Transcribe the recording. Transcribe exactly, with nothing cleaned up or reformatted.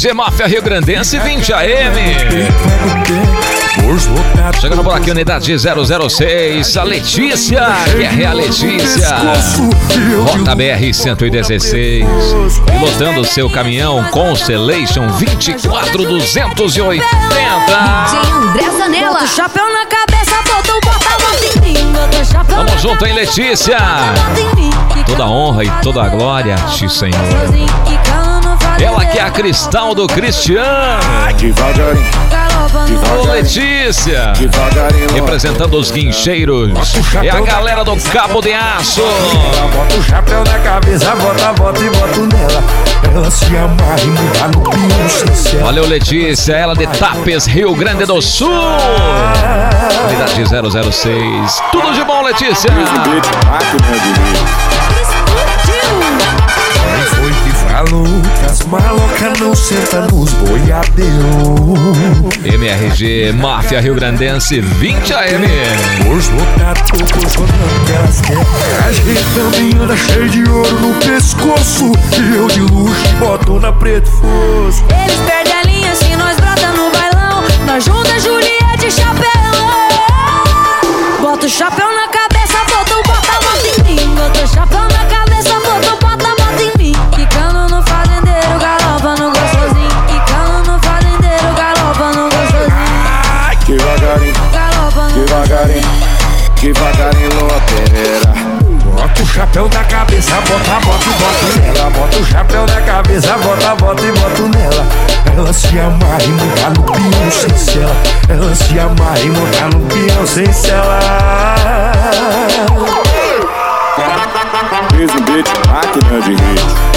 G Máfia Rio Grandense vinte A M. Chegando por aqui, unidade zero zero seis, a Letícia, que é a Letícia. Rota B R cento e dezesseis, pilotando seu caminhão Constellation vinte e quatro duzentos e oitenta. André Zanella. Bota o chapéu na cabeça, bota o bota-bota em mim. Bota o chapéu. Tamo junto, hein, Letícia? Toda honra e toda a glória a ti, Senhor. Ela que é a Cristal do Cristiano. Ô, Letícia, representando os guincheiros, é a galera do Cabo de Aço. Bota o chapéu na cabeça, bota a bota e bota nela. Ela se amarra e muda no piso. Valeu, Letícia, ela de Tapes, Rio Grande do Sul. Unidade zero zero seis. Tudo de bom, Letícia. Quem foi que falou que as malocas não sentam nos boiadeiros? M R G Máfia Rio Grandense vinte A M. Os lotadores falando que elas querem. A gente também anda cheio de ouro no pescoço. E eu de luxo boto na preto fosco. Eles perdem a linha se nós brota no bailão. Nós junta Juliette e chapéu. Bota o chapéu na cabeça, bota o bota-bota em mim. Bota o chapéu na cabeça, bota o bota-bota em mim. Quicando no fazendeiro, galopa no gostosinho. Quicando no fazendeiro, galopa no gostosinho. Devagarinho, Galopa no devagarinho, devagarinho numa peneira. Bota o chapéu na cabeça, bota a bota e bota nela. Bota o chapéu na cabeça, bota a bota e bota nela. Ela se amarra e monta no peão sem cela. Ela se amarra e monta no peão sem cela. Fiz um beat, máquina de hit.